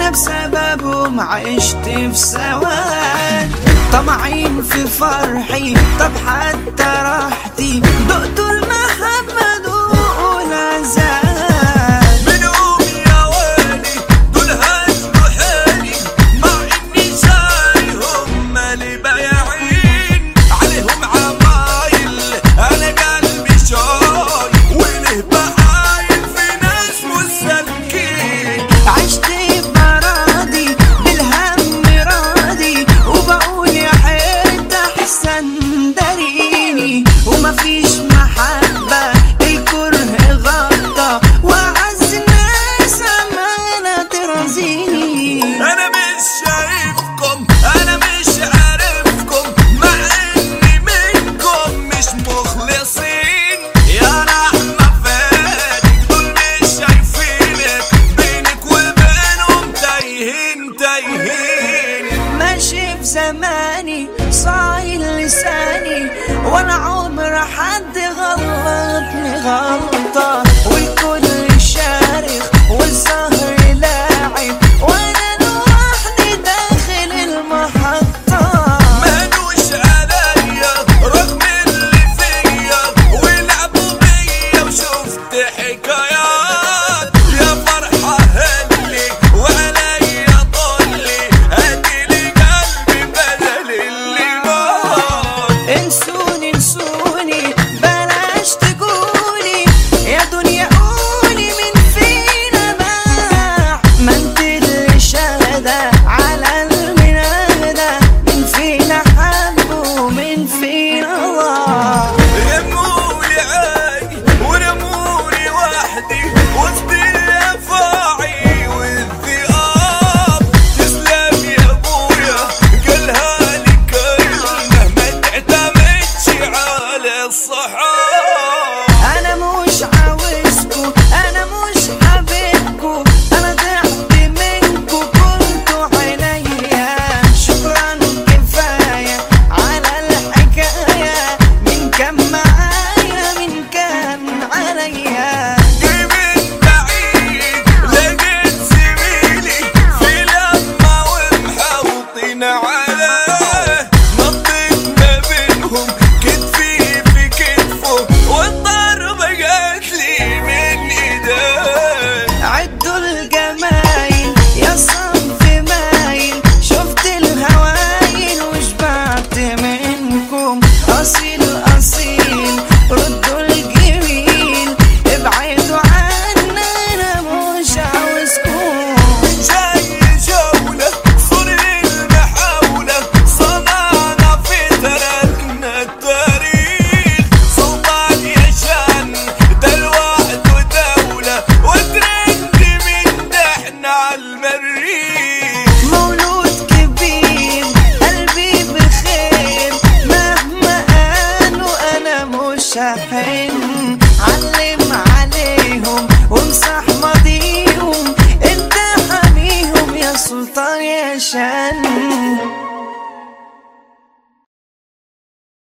انا بسببهم عشت في سواد، طمعين في فرحي طب حتى راحتي، دقتوا المحبة دقوا العذاب. منهم يا ويلي دول هجروا حالي، مع اني شاريهم مالي بايعين، عليهم عمايل انا قلبي شاي، وله بقايل في ناس مسالكين. عشت براضي بالهم راضي، وبقول يا حيت احسن داريني، ومفيش محبة الكره غطى، وعز الناس امانة ترازيني. انا مش شايفكم انا مش عارفكم، مع اني منكم مش مخلصين. يا رحمة فاتك دول مش شايفينك، بينك وبينهم تايهين تايهين. ماشي في زماني صايل لساني، ولا عمر حد غلطني غلطة، والكل شارخ والسهر لاعب، وانا لوحدي داخل المحطة. مانوش عليا رغم اللي فيا، ولعبوا بيا وشفت حكايات. يا فرحة هلي وعليا طلي، هديلي قلبي بدل اللي مات. انسوني انسوني بلاش تقولي يا دنيا، قولي من فينا باع، ما انت اللي شاهدة على المنادى، من فينا حب ومن فينا الله. رمولي عادي ورمولي وحدي وسط الافاعي والذئاب. تسلم يا ابويا قالها لي كلمه، ما تعتمدش على الصحاب. انا مش عاوزكو انا مش حبيبكو، انا ضعت منكو كنتوا عليا، شكرا كفايه على الحكايه، من كان معايا من كان عليا. جاي من بعيد لقيت زميلي في لمه ومحوطين عليه، نطيت ما بينهم كتفي في كتفه، والضربه جاتلي من ايديه. عدوا الجمايل يا صنف مايل، شفت الهوايل وشبعت منكم، اصيل اصيل ردوا الجميل، ابعدوا عنا انا مش عاوزكم. جاي جولة صور المحاولة، صنعنا في تركنا التاريخ، سلطان يشان ده لوحده دولة، وترند من دحنا عالمريخ. مولود كبير قلبي بخير، مهما قالوا انا مش هحل.